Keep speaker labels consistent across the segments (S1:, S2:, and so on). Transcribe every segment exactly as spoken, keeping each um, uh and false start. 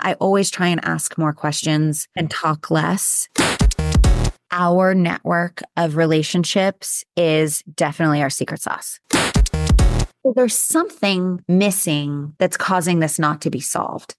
S1: I always try and ask more questions and talk less. Our network of relationships is definitely our secret sauce. There's something missing that's causing this not to be solved.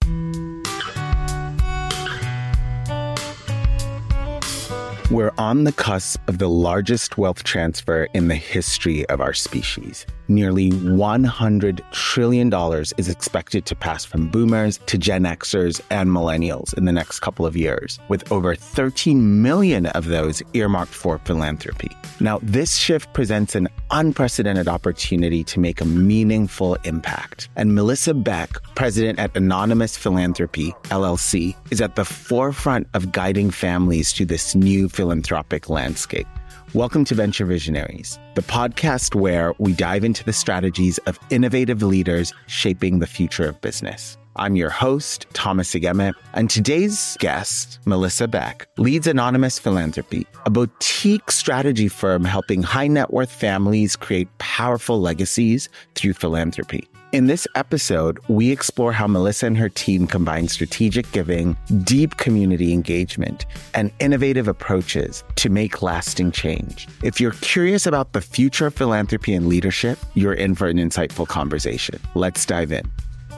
S2: We're on the cusp of the largest wealth transfer in the history of our species. Nearly one hundred trillion dollars is expected to pass from boomers to Gen Xers and millennials in the next couple of years, with over thirteen million of those earmarked for philanthropy. Now, this shift presents an unprecedented opportunity to make a meaningful impact. And Melissa Beck, president at Anonymous Philanthropy, L L C, is at the forefront of guiding families to this new philanthropic landscape. Welcome to Venture Visionaries, the podcast where we dive into the strategies of innovative leaders shaping the future of business. I'm your host, Thomas Igeme, and today's guest, Melissa Beck, leads Anonymous Philanthropy, a boutique strategy firm helping high net worth families create powerful legacies through philanthropy. In this episode, we explore how Melissa and her team combine strategic giving, deep community engagement, and innovative approaches to make lasting change. If you're curious about the future of philanthropy and leadership, you're in for an insightful conversation. Let's dive in.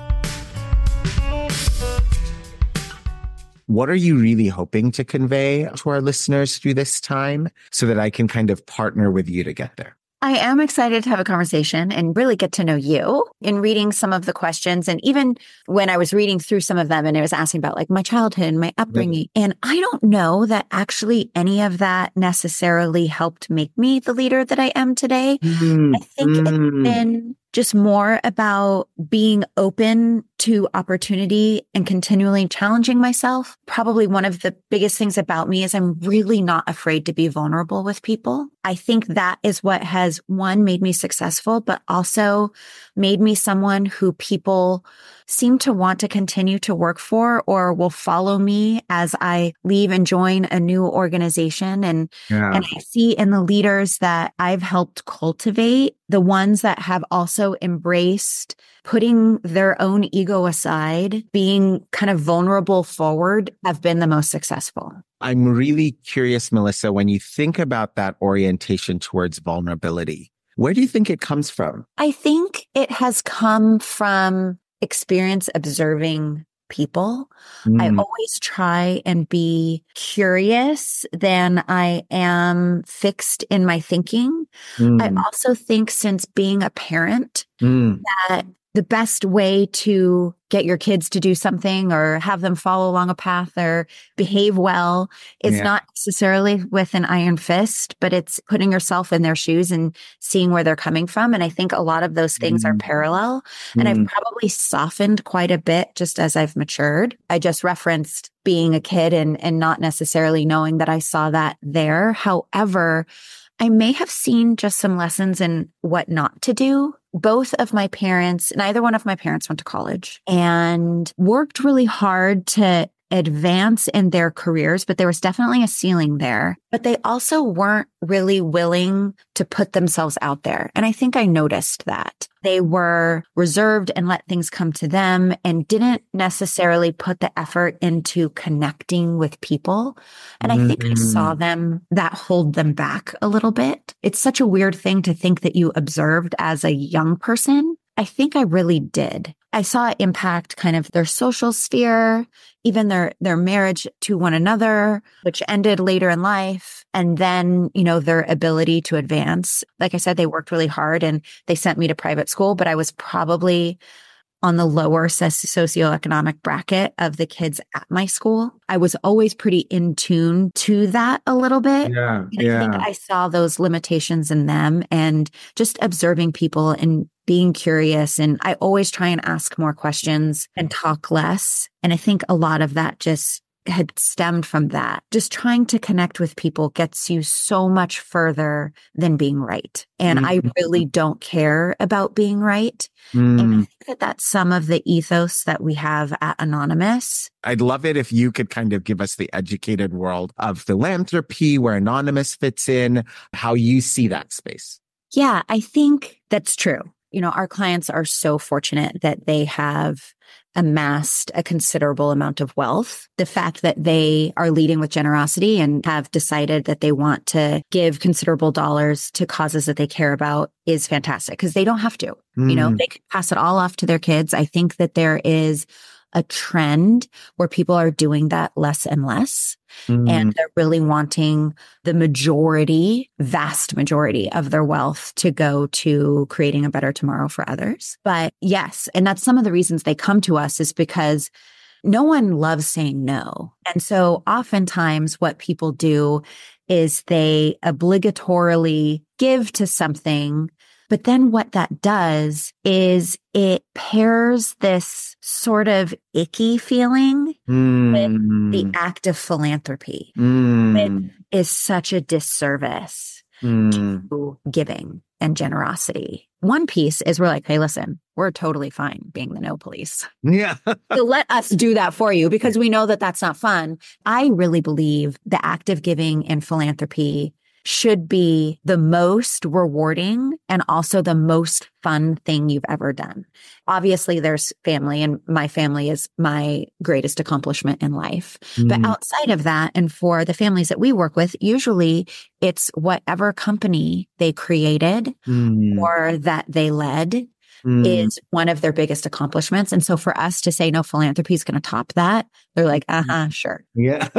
S2: What are you really hoping to convey to our listeners through this time so that I can kind of partner with you to get there?
S1: I am excited to have a conversation and really get to know you in reading some of the questions. And even when I was reading through some of them and it was asking about like my childhood and my upbringing. Mm-hmm. And I don't know that actually any of that necessarily helped make me the leader that I am today. Mm-hmm. I think mm-hmm. it's been just more about being open to opportunity and continually challenging myself. Probably one of the biggest things about me is I'm really not afraid to be vulnerable with people. I think that is what has, one, made me successful, but also made me someone who people seem to want to continue to work for or will follow me as I leave and join a new organization. And, yeah. and I see in the leaders that I've helped cultivate, the ones that have also embraced putting their own ego aside, being kind of vulnerable forward, have been the most successful.
S2: I'm really curious, Melissa, when you think about that orientation towards vulnerability, where do you think it comes from?
S1: I think it has come from experience observing people. Mm. I always try and be curious than I am fixed in my thinking. Mm. I also think since being a parent mm. that the best way to get your kids to do something or have them follow along a path or behave well is yeah. not necessarily with an iron fist, but it's putting yourself in their shoes and seeing where they're coming from. And I think a lot of those things mm. are parallel. Mm. And I've probably softened quite a bit just as I've matured. I just referenced being a kid and, and not necessarily knowing that I saw that there. However, I may have seen just some lessons in what not to do. Both of my parents, neither one of my parents went to college and worked really hard to advance in their careers, but there was definitely a ceiling there. But they also weren't really willing to put themselves out there. And I think I noticed that. They were reserved and let things come to them and didn't necessarily put the effort into connecting with people. And I think mm-hmm. I saw them that hold them back a little bit. It's such a weird thing to think that you observed as a young person. I think I really did. I saw it impact kind of their social sphere, even their, their marriage to one another, which ended later in life. And then, you know, their ability to advance. Like I said, they worked really hard and they sent me to private school, but I was probably on the lower socioeconomic bracket of the kids at my school. I was always pretty in tune to that a little bit.
S2: Yeah,
S1: and
S2: yeah.
S1: I think I saw those limitations in them and just observing people and being curious. And I always try and ask more questions and talk less. And I think a lot of that just had stemmed from that. Just trying to connect with people gets you so much further than being right. And mm-hmm. I really don't care about being right. Mm. And I think that that's some of the ethos that we have at Anonymous.
S2: I'd love it if you could kind of give us the educated world of philanthropy, where Anonymous fits in, how you see that space.
S1: Yeah, I think that's true. You know, our clients are so fortunate that they have amassed a considerable amount of wealth. The fact that they are leading with generosity and have decided that they want to give considerable dollars to causes that they care about is fantastic because they don't have to. Mm. You know, they can pass it all off to their kids. I think that there is a trend where people are doing that less and less. Mm. And they're really wanting the majority, vast majority of their wealth to go to creating a better tomorrow for others. But yes, and that's some of the reasons they come to us is because no one loves saying no. And so oftentimes what people do is they obligatorily give to something. But then what that does is it pairs this sort of icky feeling mm. with the act of philanthropy, mm. which is such a disservice mm. to giving and generosity. One piece is we're like, hey, listen, we're totally fine being the no police.
S2: Yeah.
S1: So let us do that for you because we know that that's not fun. I really believe the act of giving and philanthropy should be the most rewarding and also the most fun thing you've ever done. Obviously, there's family, and my family is my greatest accomplishment in life. Mm. But outside of that, and for the families that we work with, usually it's whatever company they created mm. or that they led mm. is one of their biggest accomplishments. And so for us to say, no, philanthropy is going to top that, they're like, uh-huh, sure.
S2: Yeah.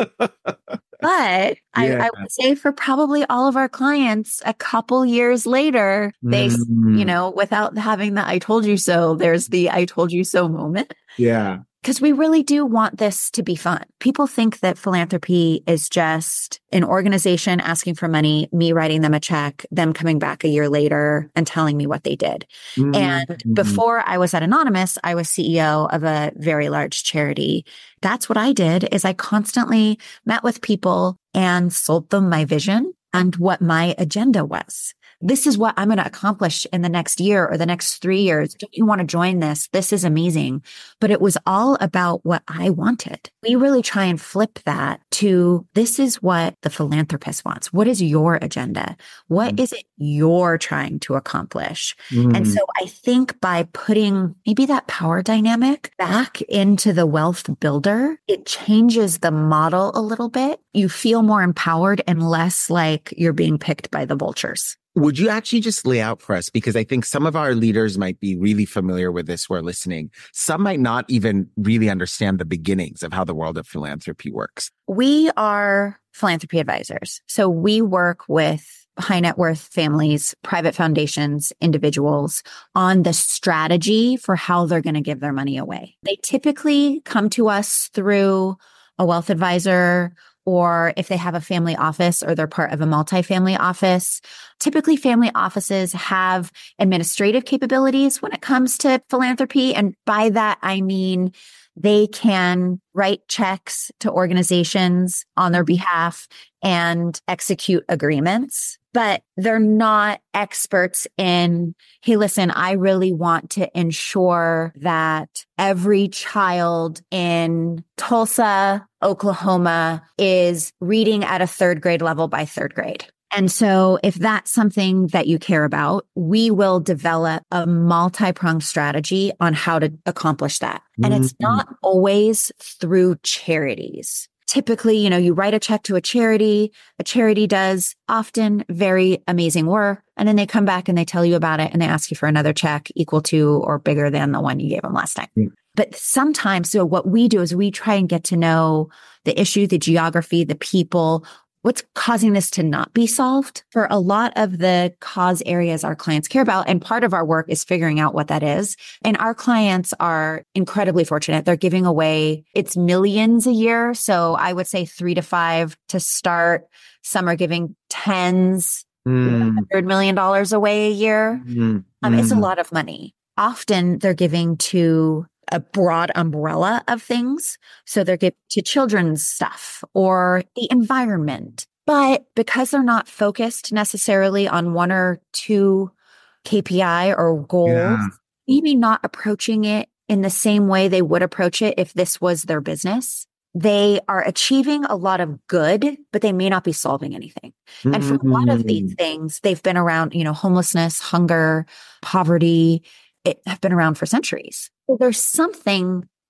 S1: But I, yeah. I would say for probably all of our clients, a couple years later, they, mm. you know, without having the I told you so, there's the I told you so moment.
S2: Yeah.
S1: Because we really do want this to be fun. People think that philanthropy is just an organization asking for money, me writing them a check, them coming back a year later and telling me what they did. Mm-hmm. And before I was at Anonymous, I was C E O of a very large charity. That's what I did is I constantly met with people and sold them my vision and what my agenda was. This is what I'm going to accomplish in the next year or the next three years. Don't you want to join this? This is amazing. But it was all about what I wanted. We really try and flip that to this is what the philanthropist wants. What is your agenda? What mm. is it you're trying to accomplish? Mm. And so I think by putting maybe that power dynamic back into the wealth builder, it changes the model a little bit. You feel more empowered and less like you're being picked by the vultures.
S2: Would you actually just lay out for us? Because I think some of our leaders might be really familiar with this who are listening. Some might not even really understand the beginnings of how the world of philanthropy works.
S1: We are philanthropy advisors. So we work with high net worth families, private foundations, individuals on the strategy for how they're going to give their money away. They typically come to us through a wealth advisor, or if they have a family office or they're part of a multifamily office. Typically, family offices have administrative capabilities when it comes to philanthropy. And by that, I mean they can write checks to organizations on their behalf and execute agreements, but they're not experts in, hey, listen, I really want to ensure that every child in Tulsa, Oklahoma is reading at a third grade level by third grade. And so if that's something that you care about, we will develop a multi-pronged strategy on how to accomplish that. And mm-hmm. it's not always through charities. Typically, you know, you write a check to a charity, a charity does often very amazing work, and then they come back and they tell you about it and they ask you for another check equal to or bigger than the one you gave them last time. Mm-hmm. But sometimes, so what we do is we try and get to know the issue, the geography, the people, what's causing this to not be solved for a lot of the cause areas our clients care about. And part of our work is figuring out what that is. And our clients are incredibly fortunate. They're giving away, it's millions a year. So I would say three to five to start. Some are giving tens, mm. one hundred million dollars away a year. Mm. Um, mm. It's a lot of money. Often they're giving to a broad umbrella of things. So they're giving to children's stuff or the environment. But because they're not focused necessarily on one or two K P I or goals, yeah. maybe not approaching it in the same way they would approach it if this was their business. They are achieving a lot of good, but they may not be solving anything. Mm-hmm. And for a lot of these things, they've been around, you know, homelessness, hunger, poverty, it have been around for centuries. So there's something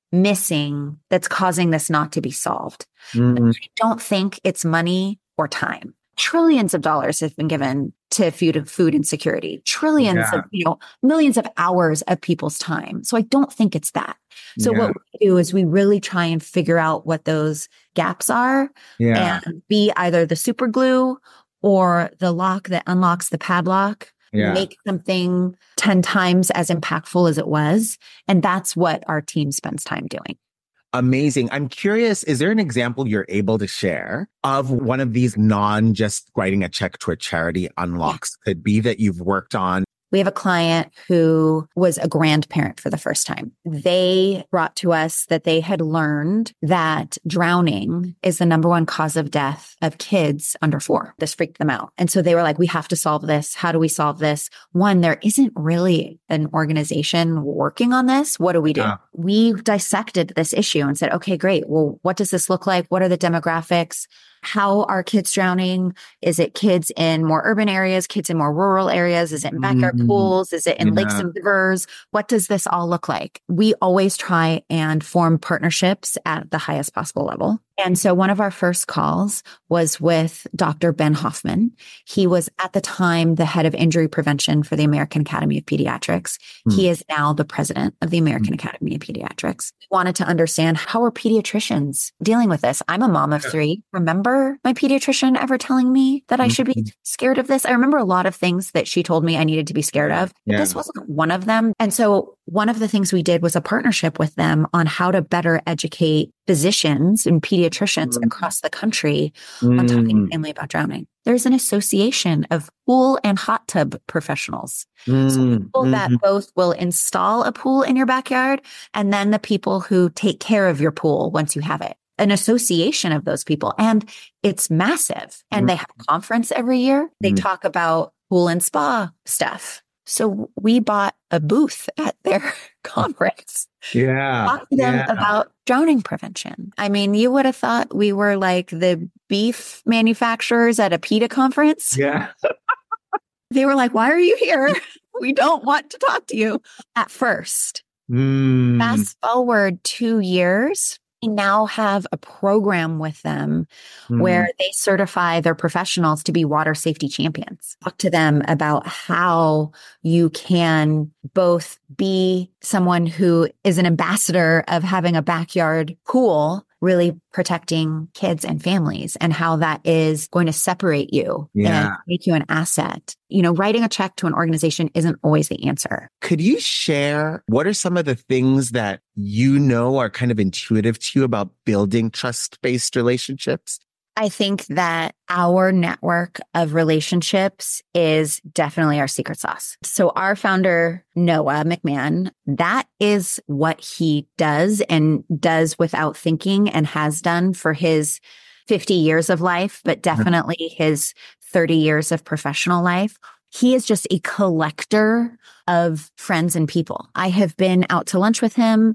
S1: missing that's causing this not to be solved?
S2: Mm.
S1: I don't think it's money or time. Trillions of dollars have been given to food, food insecurity, trillions
S2: Yeah.
S1: of, you know, millions of hours of people's time. So I don't think it's that. So
S2: Yeah.
S1: what we do is we really try and figure out what those gaps are
S2: Yeah.
S1: and be either the super glue or the lock that unlocks the padlock,
S2: Yeah.
S1: make something ten times as impactful as it was. And that's what our team spends time doing.
S2: Amazing. I'm curious, is there an example you're able to share of one of these non just writing a check to a charity unlocks yeah. could be that you've worked on?
S1: We have a client who was a grandparent for the first time. They brought to us that they had learned that drowning is the number one cause of death of kids under four. This freaked them out. And so they were like, we have to solve this. How do we solve this? One, there isn't really an organization working on this. What do we do? Yeah. We dissected this issue and said, okay, great. Well, what does this look like? What are the demographics? How are kids drowning? Is it kids in more urban areas, kids in more rural areas? Is it in backyard mm-hmm. pools? Is it in yeah. lakes and rivers? What does this all look like? We always try and form partnerships at the highest possible level. And so one of our first calls was with Doctor Ben Hoffman. He was at the time the head of injury prevention for the American Academy of Pediatrics. Mm. He is now the president of the American mm. Academy of Pediatrics. We wanted to understand, how are pediatricians dealing with this? I'm a mom of three. Remember my pediatrician ever telling me that I should be scared of this? I remember a lot of things that she told me I needed to be scared of, but yeah. this wasn't one of them. And so one of the things we did was a partnership with them on how to better educate physicians and pediatricians mm. across the country mm. on talking to family about drowning. There's an association of pool and hot tub professionals. Mm. So people mm-hmm. that both will install a pool in your backyard and then the people who take care of your pool once you have it. An association of those people. And it's massive. And mm. they have a conference every year. They mm. talk about pool and spa stuff. So we bought a booth at their conference.
S2: Yeah.
S1: Talked to them
S2: yeah.
S1: about drowning prevention. I mean, you would have thought we were like the beef manufacturers at a PETA conference.
S2: Yeah.
S1: They were like, why are you here? We don't want to talk to you at first.
S2: Mm.
S1: Fast forward two years. We now have a program with them mm. where they certify their professionals to be water safety champions. Talk to them about how you can both be someone who is an ambassador of having a backyard pool, really protecting kids and families, and how that is going to separate you
S2: yeah.
S1: and make you an asset. You know, writing a check to an organization isn't always the answer.
S2: Could you share what are some of the things that you know are kind of intuitive to you about building trust-based relationships?
S1: I think that our network of relationships is definitely our secret sauce. So our founder, Noah McMahon, that is what he does and does without thinking and has done for his fifty years of life, but definitely his thirty years of professional life. He is just a collector of friends and people. I have been out to lunch with him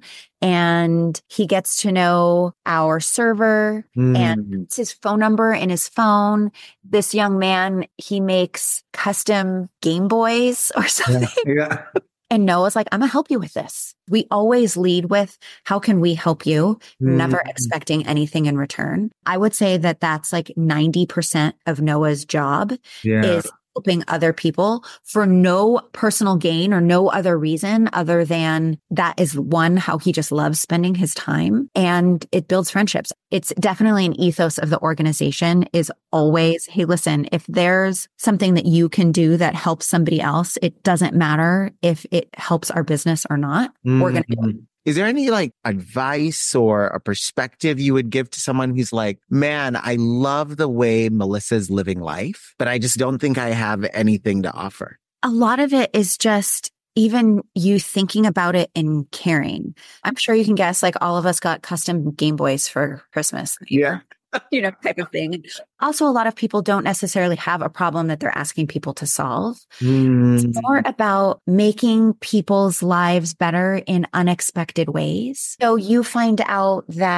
S1: and he gets to know our server mm. and it's his phone number in his phone. This young man, he makes custom Game Boys or something.
S2: Yeah. yeah.
S1: And Noah's like, I'm going to help you with this. We always lead with, how can we help you? Mm. Never expecting anything in return. I would say that that's like ninety percent of Noah's job
S2: yeah.
S1: is helping other people for no personal gain or no other reason other than that is one, how he just loves spending his time, and it builds friendships. It's definitely an ethos of the organization is always, hey, listen, if there's something that you can do that helps somebody else, it doesn't matter if it helps our business or not. Mm-hmm. We're going to do it.
S2: Is there any like advice or a perspective you would give to someone who's like, man, I love the way Melissa's living life, but I just don't think I have anything to offer?
S1: A lot of it is just even you thinking about it and caring. I'm sure you can guess, like all of us got custom Game Boys for Christmas.
S2: Yeah.
S1: You know, type of thing. Also, a lot of people don't necessarily have a problem that they're asking people to solve. Mm. It's more about making people's lives better in unexpected ways. So you find out that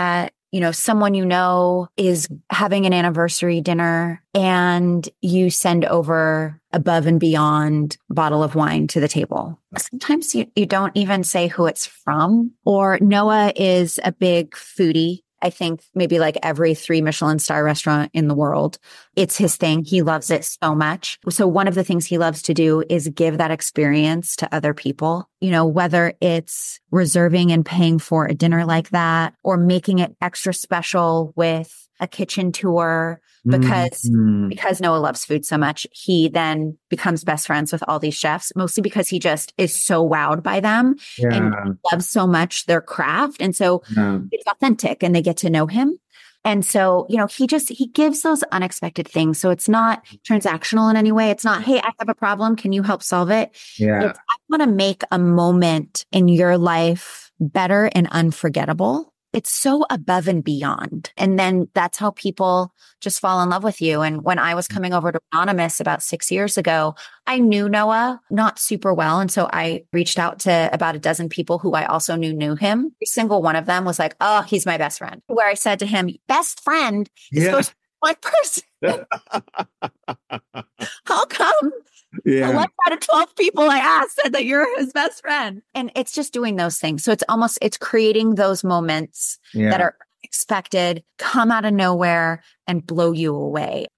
S1: you know, someone you know is having an anniversary dinner and you send over above and beyond bottle of wine to the table. Sometimes you, you don't even say who it's from. Or Noah is a big foodie. I think maybe like every three Michelin star restaurant in the world, it's his thing. He loves it so much. So one of the things he loves to do is give that experience to other people, you know, whether it's reserving and paying for a dinner like that or making it extra special with a kitchen tour because, mm-hmm. because Noah loves food so much. He then becomes best friends with all these chefs, mostly because he just is so wowed by them yeah. and loves so much their craft. And so yeah. it's authentic and they get to know him. And so, you know, he just, he gives those unexpected things. So it's not transactional in any way. It's not, hey, I have a problem. Can you help solve it?
S2: Yeah.
S1: It's, I want to make a moment in your life better and unforgettable. It's so above and beyond. And then that's how people just fall in love with you. And when I was coming over to Anonymous about six years ago, I knew Noah not super well. And so I reached out to about a dozen people who I also knew knew him. Every single one of them was like, oh, he's my best friend. Where I said to him, best friend is yeah. supposed to be one person. How come? Yeah. eleven out of twelve people I asked said that you're his best friend. And it's just doing those things. So it's almost, it's creating those moments yeah. that are expected, come out of nowhere and blow you away.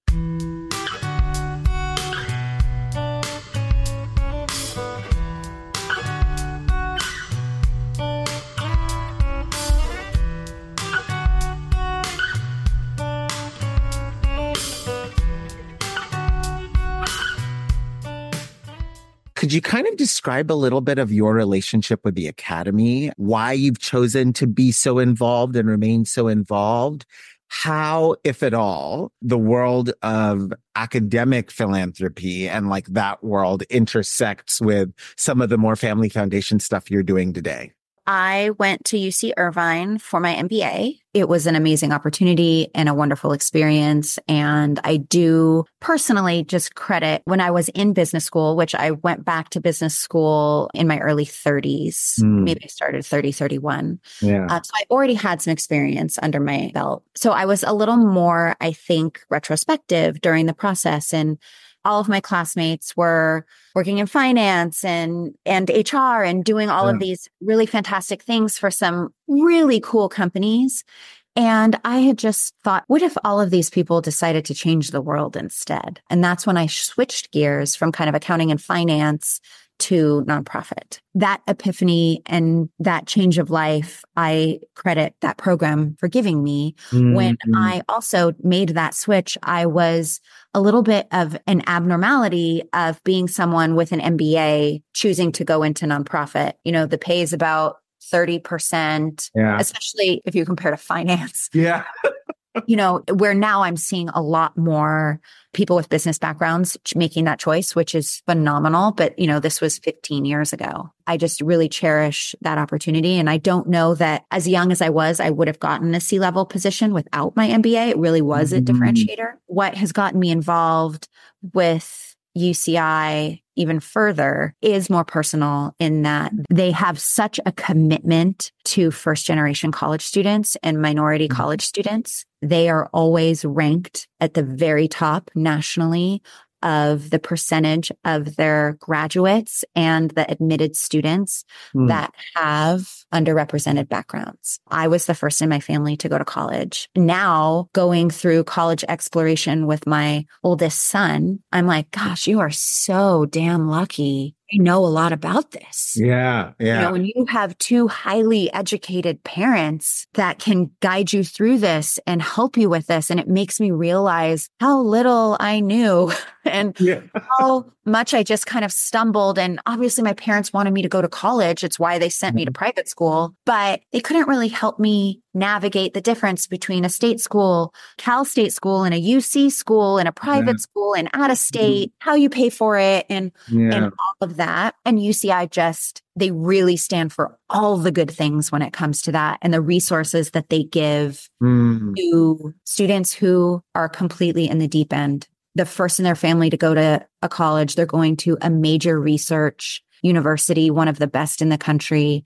S2: Could you kind of describe a little bit of your relationship with the Academy, why you've chosen to be so involved and remain so involved, how, if at all, the world of academic philanthropy and like that world intersects with some of the more Family Foundation stuff you're doing today?
S1: I went to U C Irvine for my M B A. It was an amazing opportunity and a wonderful experience. And I do personally just credit when I was in business school, which I went back to business school in my early thirties. Mm. Maybe I started thirty, thirty-one. Yeah. Uh, so I already had some experience under my belt. So I was a little more, I think, retrospective during the process. And all of my classmates were working in finance and, and H R and doing all yeah. of these really fantastic things for some really cool companies. And I had just thought, what if all of these people decided to change the world instead? And that's when I switched gears from kind of accounting and finance to nonprofit. That epiphany and that change of life, I credit that program for giving me. Mm-hmm. When I also made that switch, I was a little bit of an abnormality of being someone with an M B A choosing to go into nonprofit. You know, the pay is about thirty percent, yeah. especially if you compare to finance.
S2: Yeah.
S1: You know, where now I'm seeing a lot more people with business backgrounds making that choice, which is phenomenal. But, you know, this was fifteen years ago. I just really cherish that opportunity. And I don't know that as young as I was, I would have gotten a C-level position without my M B A. It really was mm-hmm. a differentiator. What has gotten me involved with U C I even further is more personal in that they have such a commitment to first generation college students and minority mm-hmm. college students. They are always ranked at the very top nationally of the percentage of their graduates and the admitted students mm. that have underrepresented backgrounds. I was the first in my family to go to college. Now, going through college exploration with my oldest son, I'm like, gosh, you are so damn lucky. You know a lot about this.
S2: Yeah, yeah.
S1: You know, when you have two highly educated parents that can guide you through this and help you with this, and it makes me realize how little I knew and yeah. how much I just kind of stumbled. And obviously my parents wanted me to go to college. It's why they sent me to private school, but they couldn't really help me navigate the difference between a state school, Cal State school, and a U C school, and a private yeah. school, and out of state, mm-hmm. how you pay for it, and, yeah. and all of that. And U C I just, they really stand for all the good things when it comes to that, and the resources that they give mm. to students who are completely in the deep end. The first in their family to go to a college, they're going to a major research university, one of the best in the country.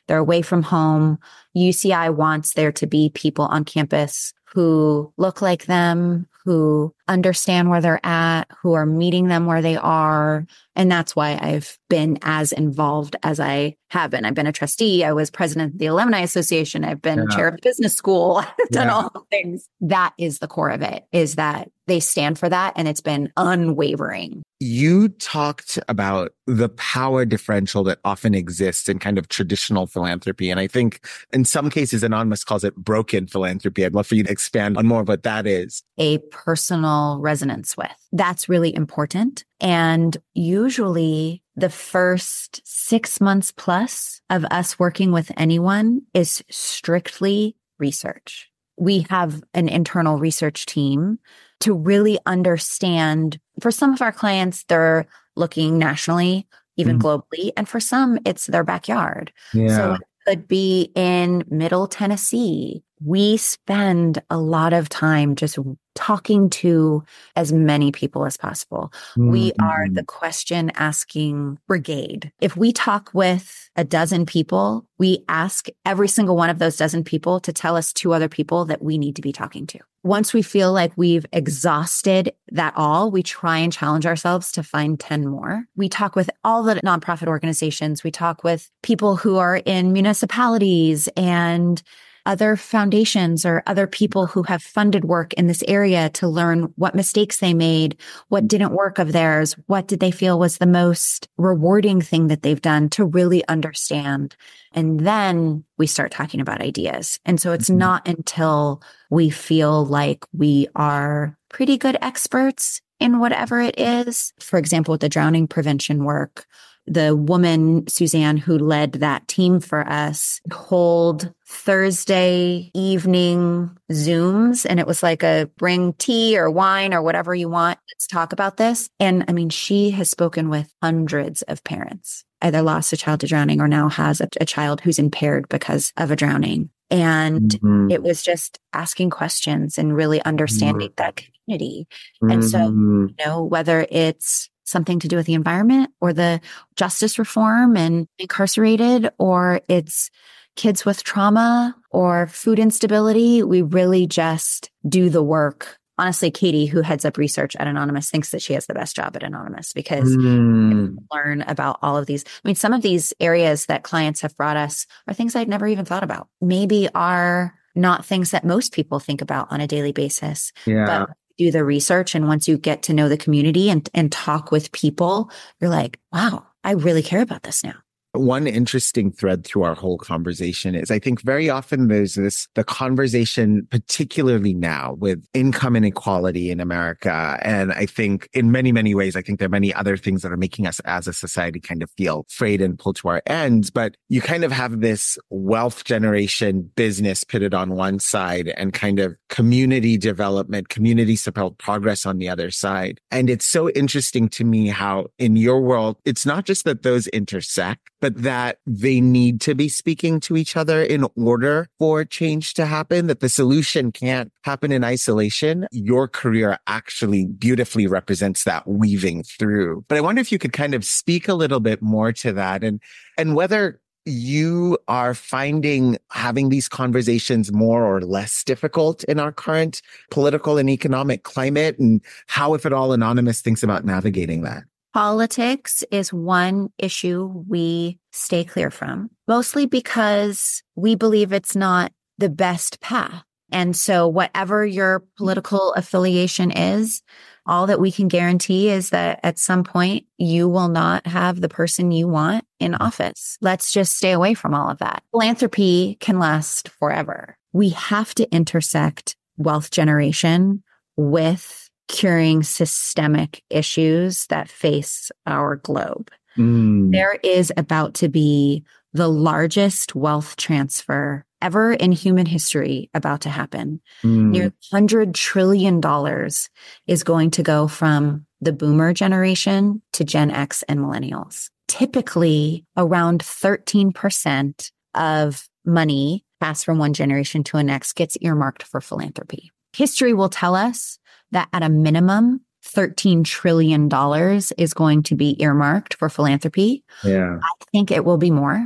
S1: They're away from home. U C I wants there to be people on campus who look like them, who understand where they're at, who are meeting them where they are. And that's why I've been as involved as I have been. I've been a trustee. I was president of the Alumni Association. I've been
S2: Yeah.
S1: chair of business school. I've done
S2: Yeah.
S1: all the things. That is the core of it, is that they stand for that. And it's been unwavering.
S2: You talked about the power differential that often exists in kind of traditional philanthropy. And I think in some cases, Anonymous calls it broken philanthropy. I'd love for you to expand on more of what that is.
S1: A personal resonance with. That's really important. And usually the first six months plus of us working with anyone is strictly research. We have an internal research team to really understand. For some of our clients, they're looking nationally, even mm-hmm. globally. And for some, it's their backyard.
S2: Yeah.
S1: So it could be in Middle Tennessee. We spend a lot of time just talking to as many people as possible. Mm-hmm. We are the question asking brigade. If we talk with a dozen people, we ask every single one of those dozen people to tell us two other people that we need to be talking to. Once we feel like we've exhausted that all, we try and challenge ourselves to find ten more. We talk with all the nonprofit organizations. We talk with people who are in municipalities and other foundations or other people who have funded work in this area to learn what mistakes they made, what didn't work of theirs, what did they feel was the most rewarding thing that they've done, to really understand. And then we start talking about ideas. And so it's mm-hmm. not until we feel like we are pretty good experts in whatever it is. For example, with the drowning prevention work, the woman, Suzanne, who led that team for us, hold Thursday evening Zooms. And it was like a bring tea or wine or whatever you want. Let's talk about this. And I mean, she has spoken with hundreds of parents, either lost a child to drowning or now has a, a child who's impaired because of a drowning. And mm-hmm. it was just asking questions and really understanding mm-hmm. that community. Mm-hmm. And so, you know, whether it's something to do with the environment or the justice reform and incarcerated, or it's kids with trauma or food instability, we really just do the work. Honestly, Katie, who heads up research at Anonymous, thinks that she has the best job at Anonymous because mm. we learn about all of these. I mean, some of these areas that clients have brought us are things I'd never even thought about. Maybe are not things that most people think about on a daily basis.
S2: Yeah.
S1: But do the research. And once you get to know the community and, and talk with people, you're like, wow, I really care about this now.
S2: One interesting thread through our whole conversation is I think very often there's this, the conversation, particularly now with income inequality in America. And I think in many, many ways, I think there are many other things that are making us as a society kind of feel frayed and pulled to our ends. But you kind of have this wealth generation business pitted on one side and kind of community development, community support progress on the other side. And it's so interesting to me how in your world, it's not just that those intersect, but that they need to be speaking to each other in order for change to happen, that the solution can't happen in isolation. Your career actually beautifully represents that weaving through. But I wonder if you could kind of speak a little bit more to that and, and whether you are finding having these conversations more or less difficult in our current political and economic climate, and how, if at all, Anonymous thinks about navigating that.
S1: Politics is one issue we stay clear from, mostly because we believe it's not the best path. And so whatever your political affiliation is, all that we can guarantee is that at some point you will not have the person you want in office. Let's just stay away from all of that. Philanthropy can last forever. We have to intersect wealth generation with curing systemic issues that face our globe. Mm. There is about to be the largest wealth transfer ever in human history about to happen. Mm. Nearly one hundred trillion dollars is going to go from the boomer generation to Gen X and millennials. Typically, around thirteen percent of money passed from one generation to the next gets earmarked for philanthropy. History will tell us that at a minimum, thirteen trillion dollars is going to be earmarked for philanthropy.
S2: Yeah.
S1: I think it will be more.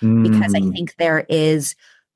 S2: mm.
S1: because I think there is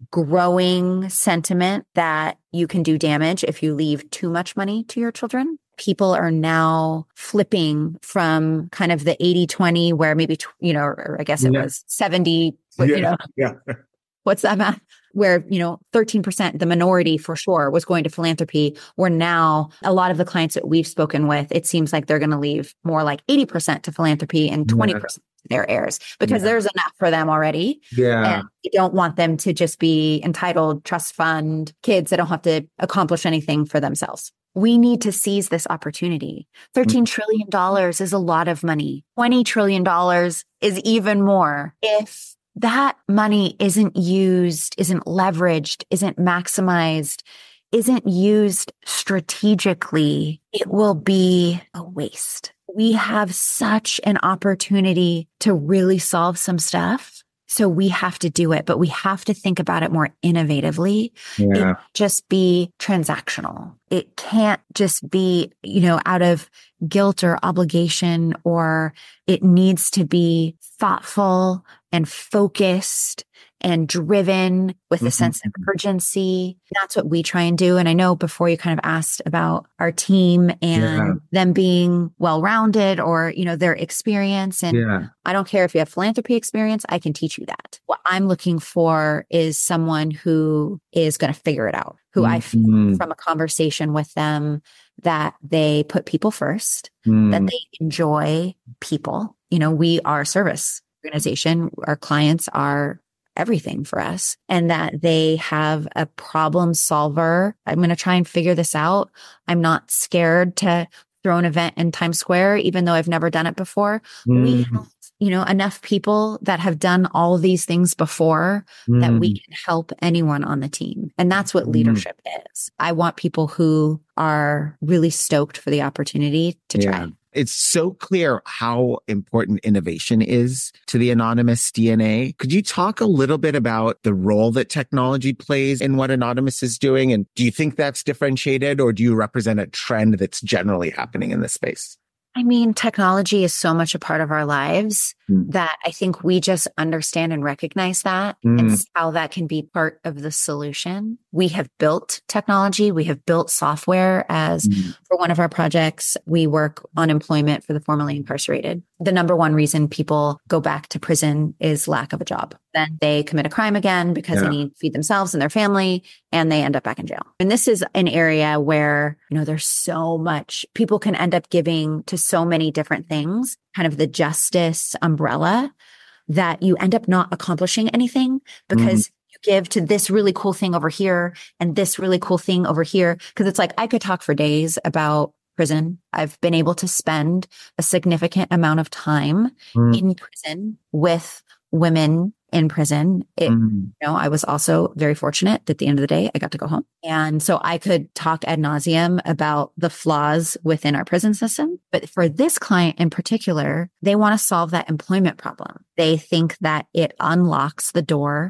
S1: growing sentiment that you can do damage if you leave too much money to your children. People are now flipping from kind of the eighty twenty where maybe, you know, or I guess it
S2: yeah.
S1: was seventy,
S2: yeah.
S1: you know,
S2: yeah.
S1: what's that math? Where, you know, thirteen percent, the minority for sure, was going to philanthropy, where now a lot of the clients that we've spoken with, it seems like they're going to leave more like eighty percent to philanthropy and twenty percent yeah. to their heirs, because yeah. there's enough for them already.
S2: Yeah.
S1: And you don't want them to just be entitled trust fund kids that don't have to accomplish anything for themselves. We need to seize this opportunity. thirteen mm-hmm. trillion dollars is a lot of money. twenty trillion dollars is even more. If that money isn't used, isn't leveraged, isn't maximized, isn't used strategically, it will be a waste. We have such an opportunity to really solve some stuff. So we have to do it, but we have to think about it more innovatively.
S2: Yeah.
S1: It can't just be transactional. It can't just be, you know, out of guilt or obligation, or it needs to be thoughtful and focused and driven with a mm-hmm. sense of urgency. That's what we try and do. And I know before you kind of asked about our team and yeah. them being well-rounded, or, you know, their experience. And yeah. I don't care if you have philanthropy experience, I can teach you that. What I'm looking for is someone who is going to figure it out, who mm-hmm. I feel from a conversation with them that they put people first, mm. that they enjoy people. You know, we are a service organization. Our clients are everything for us, and that they have a problem solver. I'm going to try and figure this out. I'm not scared to throw an event in Times Square, even though I've never done it before. Mm. We have, you know, enough people that have done all these things before mm. that we can help anyone on the team. And that's what mm. leadership is. I want people who are really stoked for the opportunity to
S2: yeah.
S1: try.
S2: It's so clear how important innovation is to the Anonymous D N A. Could you talk a little bit about the role that technology plays in what Anonymous is doing? And do you think that's differentiated, or do you represent a trend that's generally happening in this space?
S1: I mean, technology is so much a part of our lives mm. that I think we just understand and recognize that mm. and how that can be part of the solution. We have built technology. We have built software as mm. for one of our projects, we work on employment for the formerly incarcerated. The number one reason people go back to prison is lack of a job. Then they commit a crime again because yeah. they need to feed themselves and their family, and they end up back in jail. And this is an area where, you know, there's so much, people can end up giving to so many different things, kind of the justice umbrella, that you end up not accomplishing anything because mm. you give to this really cool thing over here and this really cool thing over here. Because it's like, I could talk for days about prison. I've been able to spend a significant amount of time mm. in prison with women in prison. It, mm. you know, I was also very fortunate that at the end of the day, I got to go home. And so I could talk ad nauseum about the flaws within our prison system. But for this client in particular, they want to solve that employment problem. They think that it unlocks the door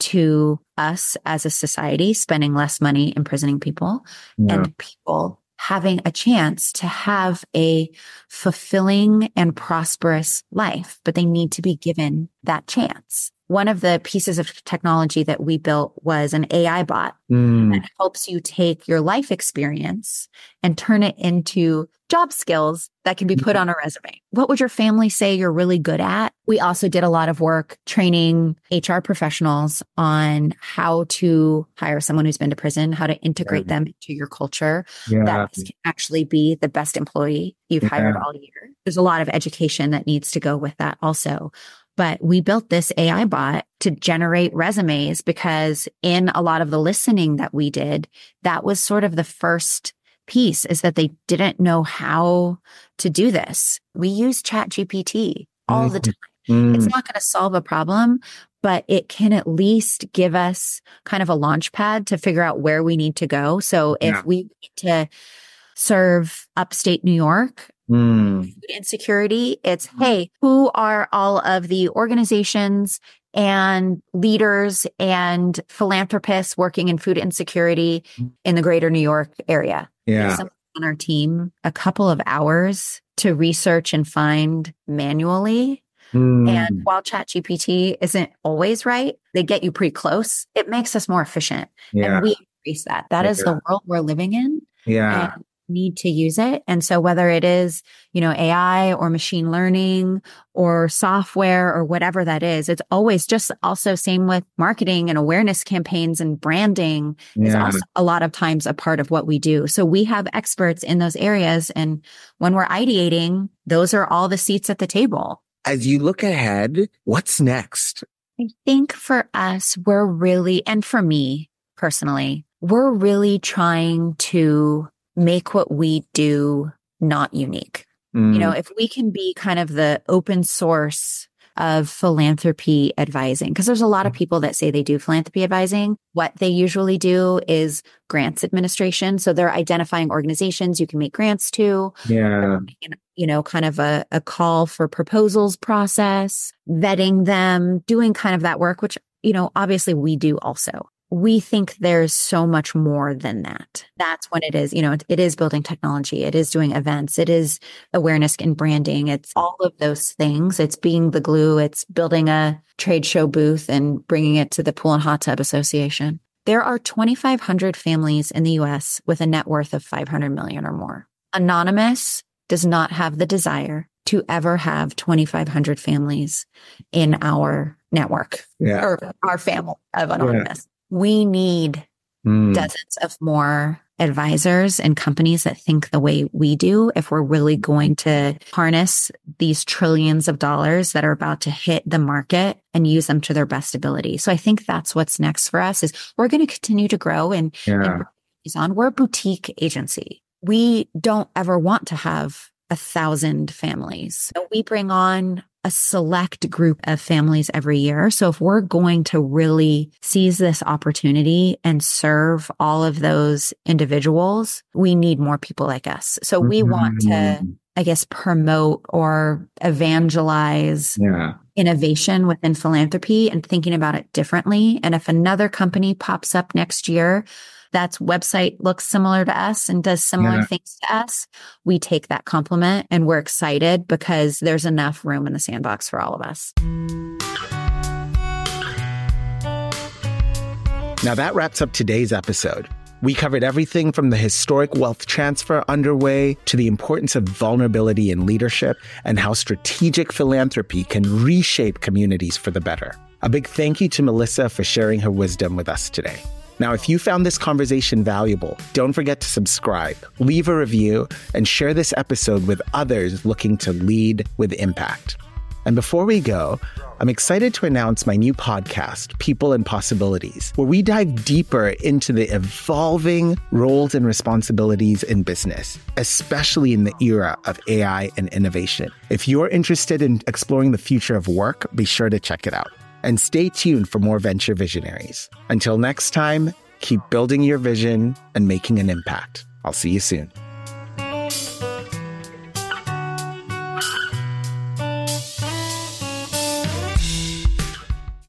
S1: to us as a society spending less money imprisoning people yeah. and people having a chance to have a fulfilling and prosperous life, but they need to be given that chance. One of the pieces of technology that we built was an A I bot mm. that helps you take your life experience and turn it into job skills that can be put on a resume. What would your family say you're really good at? We also did a lot of work training H R professionals on how to hire someone who's been to prison, how to integrate yeah. them into your culture. Yeah. That can actually be the best employee you've yeah. hired all year. There's a lot of education that needs to go with that also. But we built this A I bot to generate resumes because in a lot of the listening that we did, that was sort of the first piece, is that they didn't know how to do this. We use ChatGPT all mm. the time. Mm. It's not going to solve a problem, but it can at least give us kind of a launch pad to figure out where we need to go. So if yeah. we need to serve upstate New York, Mm. food insecurity, it's, hey, who are all of the organizations and leaders and philanthropists working in food insecurity in the greater New York area?
S2: Yeah.
S1: Someone on our team a couple of hours to research and find manually
S2: Mm.
S1: And while ChatGPT isn't always right, they get you pretty close. It makes us more efficient.
S2: Yeah.
S1: And we embrace that. That
S2: yeah.
S1: is the world we're living in.
S2: Yeah.
S1: And need to use it. And so whether it is, you know, A I or machine learning or software or whatever that is, it's always just also same with marketing and awareness campaigns and branding
S2: yeah.
S1: is also a lot of times a part of what we do. So we have experts in those areas. And when we're ideating, those are all the seats at the table.
S2: As you look ahead, what's next?
S1: I think for us, we're really, and for me personally, we're really trying to make what we do not unique. Mm. You know, if we can be kind of the open source of philanthropy advising, because there's a lot of people that say they do philanthropy advising. What they usually do is grants administration. So they're identifying organizations you can make grants to.
S2: Yeah.
S1: You know, kind of a, a call for proposals process, vetting them, doing kind of that work, which, you know, obviously we do also. We think there's so much more than that. That's when it is, you know, it, it is building technology. It is doing events. It is awareness and branding. It's all of those things. It's being the glue. It's building a trade show booth and bringing it to the Pool and Hot Tub Association. There are twenty-five hundred families in the U S with a net worth of five hundred million or more. Anonymous does not have the desire to ever have twenty-five hundred families in our network
S2: yeah.
S1: or our family of Anonymous. Yeah. We need mm. dozens of more advisors and companies that think the way we do if we're really going to harness these trillions of dollars that are about to hit the market and use them to their best ability. So I think that's what's next for us is we're going to continue to grow and,
S2: yeah.
S1: and on. We're a boutique agency. We don't ever want to have a thousand families. We bring on a select group of families every year. So if we're going to really seize this opportunity and serve all of those individuals, we need more people like us. So we mm-hmm. want to, I guess, promote or evangelize
S2: yeah.
S1: innovation within philanthropy and thinking about it differently. And if another company pops up next year that's website looks similar to us and does similar yeah. things to us, we take that compliment and we're excited because there's enough room in the sandbox for all of us.
S2: Now that wraps up today's episode. We covered everything from the historic wealth transfer underway to the importance of vulnerability in leadership and how strategic philanthropy can reshape communities for the better. A big thank you to Melissa for sharing her wisdom with us today. Now, if you found this conversation valuable, don't forget to subscribe, leave a review, and share this episode with others looking to lead with impact. And before we go, I'm excited to announce my new podcast, People and Possibilities, where we dive deeper into the evolving roles and responsibilities in business, especially in the era of A I and innovation. If you're interested in exploring the future of work, be sure to check it out. And stay tuned for more Venture Visionaries. Until next time, keep building your vision and making an impact. I'll see you soon.